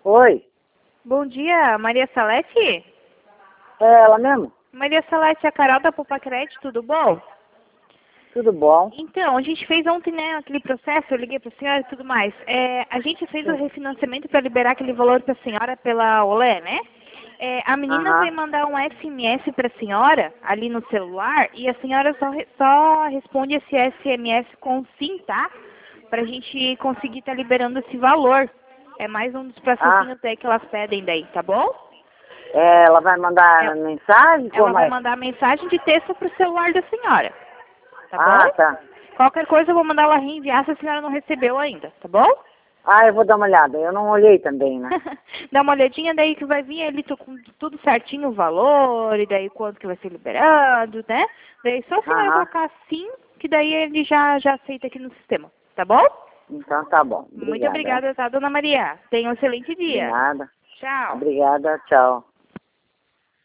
Oi, Bom dia, Maria Salete? é ela mesmo? Maria Salete, a Carol da Popacred, tudo bom? Tudo bom? Então, a gente fez ontem, né, aquele processo, eu liguei para a senhora e tudo mais. A gente fez o refinanciamento para liberar aquele valor para a senhora pela Olé, né? A menina vai Aham. mandar um SMS para a senhora, ali no celular, e a senhora só responde esse SMS com sim, tá? Para a gente conseguir estar liberando esse valor. É mais um dos Ah, processinhos aí que elas pedem daí, tá bom? ela vai mandar É- mensagem? Ela Como vai é? mandar mensagem de texto para o celular da senhora, tá bom? Ah, tá. Qualquer coisa eu vou mandar ela reenviar se a senhora não recebeu ainda, tá bom? Ah, eu vou dar uma olhada. Eu não olhei também, né? Dá uma olhadinha, daí que vai vir ali com tudo certinho o valor, e daí quanto que vai ser liberado, né? Daí só a senhora Aham. colocar sim, que daí ele já aceita aqui no sistema, tá bom? Então tá bom. Muito Obrigada. obrigada, tá, dona Maria? Tenha um excelente De dia. nada. Tchau. Obrigada, tchau.